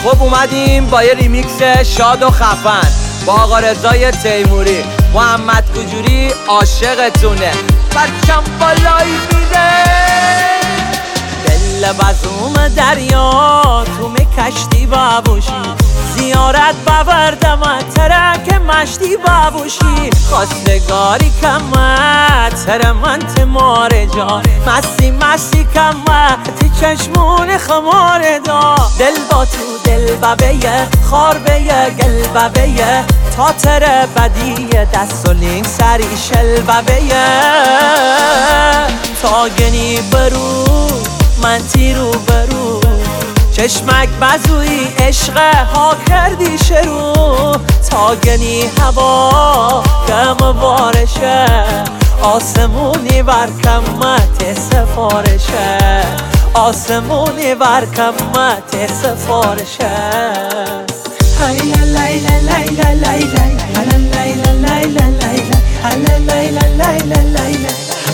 خب اومدیم با یه ریمیکس شاد و خفن با آقا رضای تیموری. محمد کجوری عاشقتونه، بچم بالایی میده. دل بزوم دریا تو کشتی بابوشی، زیارت ببردم ترک مشتی بابوشی. خواستگاری کمت تر من تماره جا، مستی مستی کمت تی چشمون خماره دا. دل با تو دل ببیه خار بیه گل ببیه، تا تر بدیه دست و لینگ سری شل ببیه. تا گنی برو من تیرو برو، چشمک بزوی عشق ها کردی شروع. تا گنی هوا کم بارشه، آسمونی برکمت سفارشه، آسمونی برکمت سفارشه. لیلا لیلا لیلا لیلا لیلا لیلا لیلا لیلا.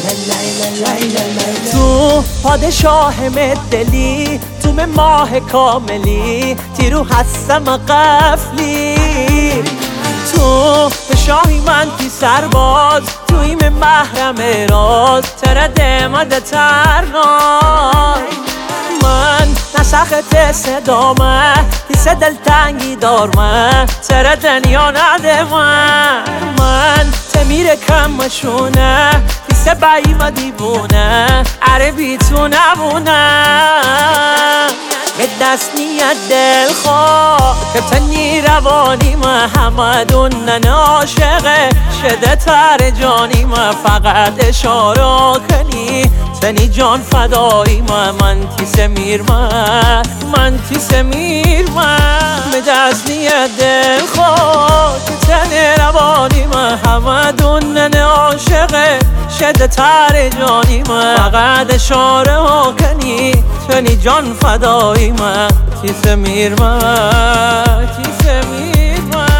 تو پادشاه دلی، تو به ماه کاملی، تیرو هستم قفلی. تو به شاهی من تی سرباز، توی من محرم راز، ترده مده ترناز. من نسخت صدامه کیسه دلتنگی دارمه، تره دنیا نده من تمیر کمشونه، کیسه بایم دیوونه، عربی تو نبونه. به دست نیت دل خواه که تنی روانی محمدون نن عاشقه شده تر جانی ما. فقط اشاره کنی تنی جان فدایی من تیسه میر من تیسه میر به دست نیت دل خواه که تنی روانی محمدون نن عاشقه شده تر جانی ما. فقط اشاره کنی تنی جان فدایی من تیسه میر تیسه میر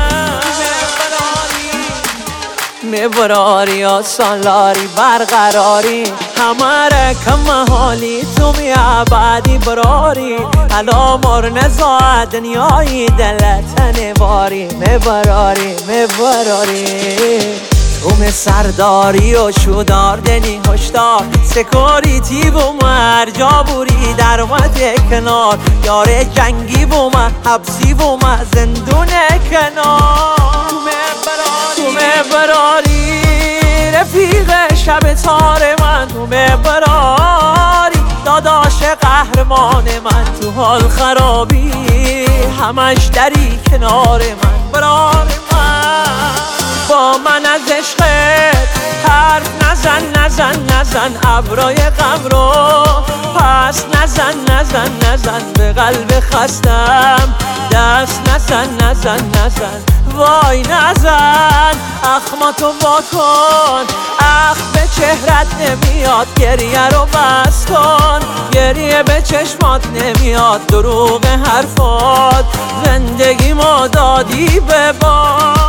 میبراری آسالاری برقراری، همه کم حالی تو می عبادی براری. حالا مر نزا دنیای دلت نباری، میبراری اوم سرداری و شودار دنی هشدار، سکوریتی بومر جا بوری در اومد کنار. یار جنگی بومر حبسی بومر زندون کنار. تو براری رفیق شب تار من، تو براری داداش قهرمان من. تو حال خرابی همش دری کنار من، برار من. با من از عشقت حرف نزن ابرای غم رو پس نزن به قلب خستم دست نزن وای نزن. اخماتو واکن اخ به چهرت نمیاد، گریه رو بس کن گریه به چشمات نمیاد. دروغ حرفات زندگی ما دادی به باد.